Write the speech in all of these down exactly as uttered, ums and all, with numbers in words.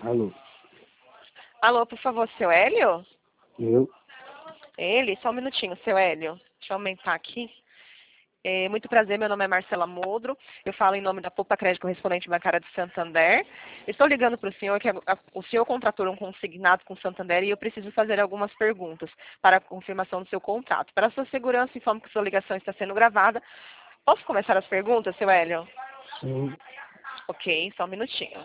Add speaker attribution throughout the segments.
Speaker 1: Alô,
Speaker 2: Alô, por favor, seu Hélio?
Speaker 1: eu?
Speaker 2: Ele? Só um minutinho, seu Hélio. Deixa eu aumentar aqui. É, muito prazer, meu nome é Marcela Modro. Eu falo em nome da Poupa Crédito Correspondente Bancária de Santander. Estou ligando para o senhor que a- a- o senhor contratou um consignado com Santander e eu preciso fazer algumas perguntas para a confirmação do seu contrato. Para a sua segurança, informo que sua ligação está sendo gravada. Posso começar as perguntas, seu Hélio?
Speaker 1: Sim.
Speaker 2: Ok, só um minutinho.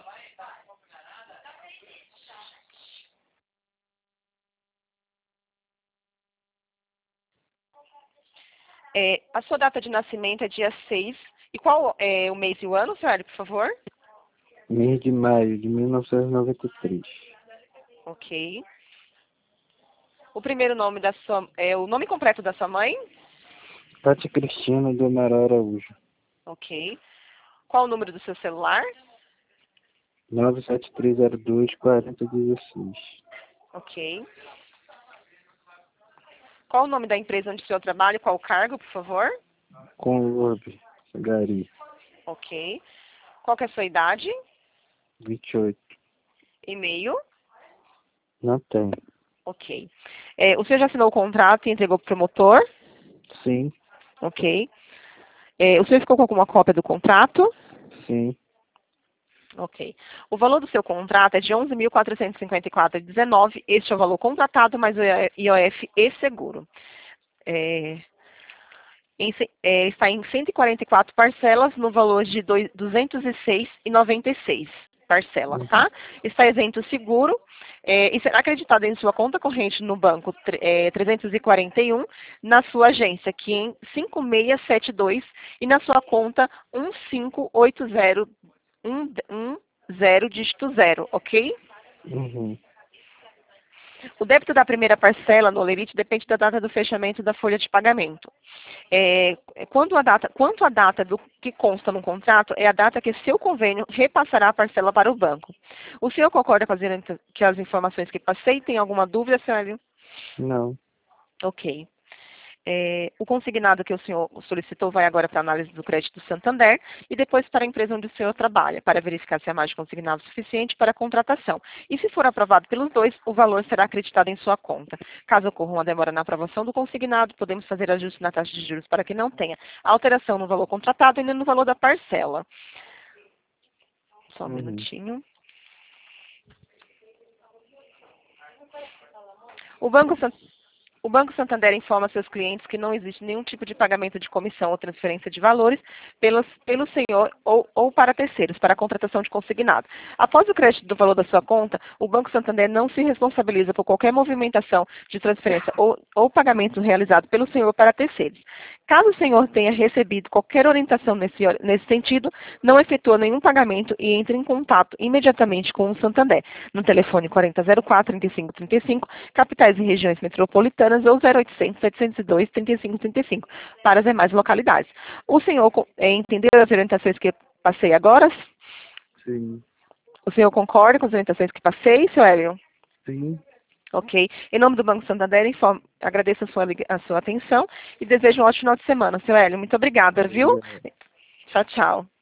Speaker 2: É, a sua data de nascimento é dia seis. E qual é o mês e o ano, seu Hélio, por favor?
Speaker 1: Mês de maio de mil novecentos e noventa e três.
Speaker 2: Ok. O primeiro nome da sua... É o nome completo da sua mãe?
Speaker 1: Tati Cristina do Amaral Araújo.
Speaker 2: Ok. Qual o número do seu celular?
Speaker 1: nove sete três zero dois, quatro zero um seis.
Speaker 2: Ok. Qual o nome da empresa onde o senhor trabalha? Qual o cargo, por favor?
Speaker 1: Com o Orbe, Gari.
Speaker 2: Ok. Qual que é a sua idade?
Speaker 1: vinte e oito.
Speaker 2: E-mail?
Speaker 1: Não tem.
Speaker 2: Ok. É, o senhor já assinou o contrato e entregou para o promotor?
Speaker 1: Sim,
Speaker 2: Ok. É, o senhor ficou com alguma cópia do contrato?
Speaker 1: sim.
Speaker 2: Ok. O valor do seu contrato é de onze mil quatrocentos e cinquenta e quatro vírgula dezenove. Este é o valor contratado, mais o I O F e seguro. É, em ce- é, está em cento e quarenta e quatro parcelas no valor de dois- duzentos e seis reais e noventa e seis parcelas,
Speaker 1: Uhum.
Speaker 2: tá? Está isento o seguro é, e será acreditado em sua conta corrente no banco tre- é, trezentos e quarenta e um, na sua agência, que em cinco seis sete dois, e na sua conta um cinco oito zero um, um zero dígito zero, ok?
Speaker 1: Uhum.
Speaker 2: O débito da primeira parcela no Olerite depende da data do fechamento da folha de pagamento. É, quanto a data, quanto à data do que consta no contrato, é a data que seu convênio repassará a parcela para o banco. O senhor concorda com as, que as informações que passei? Tem alguma dúvida, Sérgio?
Speaker 1: Não.
Speaker 2: Ok. É, o consignado que o senhor solicitou vai agora para a análise do crédito do Santander e depois para a empresa onde o senhor trabalha, para verificar se há mais de consignado suficiente para a contratação. E se for aprovado pelos dois, o valor será acreditado em sua conta. Caso ocorra uma demora na aprovação do consignado, podemos fazer ajuste na taxa de juros para que não tenha alteração no valor contratado e nem no valor da parcela. Só um
Speaker 1: Uhum.
Speaker 2: minutinho. O Banco Santander O Banco Santander informa seus clientes que não existe nenhum tipo de pagamento de comissão ou transferência de valores pelos, pelo senhor ou, ou para terceiros, para a contratação de consignado. Após o crédito do valor da sua conta, o Banco Santander não se responsabiliza por qualquer movimentação de transferência ou, ou pagamento realizado pelo senhor para terceiros. Caso o senhor tenha recebido qualquer orientação nesse, nesse sentido, não efetua nenhum pagamento e entre em contato imediatamente com o Santander, no telefone quarenta zero quatro, trinta e cinco trinta e cinco, capitais e regiões metropolitanas, ou zero oitocentos, setecentos e dois, trinta e cinco trinta e cinco, para as demais localidades. O senhor eh, entendeu as orientações que eu passei agora?
Speaker 1: Sim.
Speaker 2: O senhor concorda com as orientações que passei, seu Hélio?
Speaker 1: Sim.
Speaker 2: Ok. Em nome do Banco Santander, informo, agradeço a sua, liga- a sua atenção e desejo um ótimo final de semana, seu Hélio. Muito obrigada, viu?
Speaker 1: Obrigado.
Speaker 2: Tchau, tchau.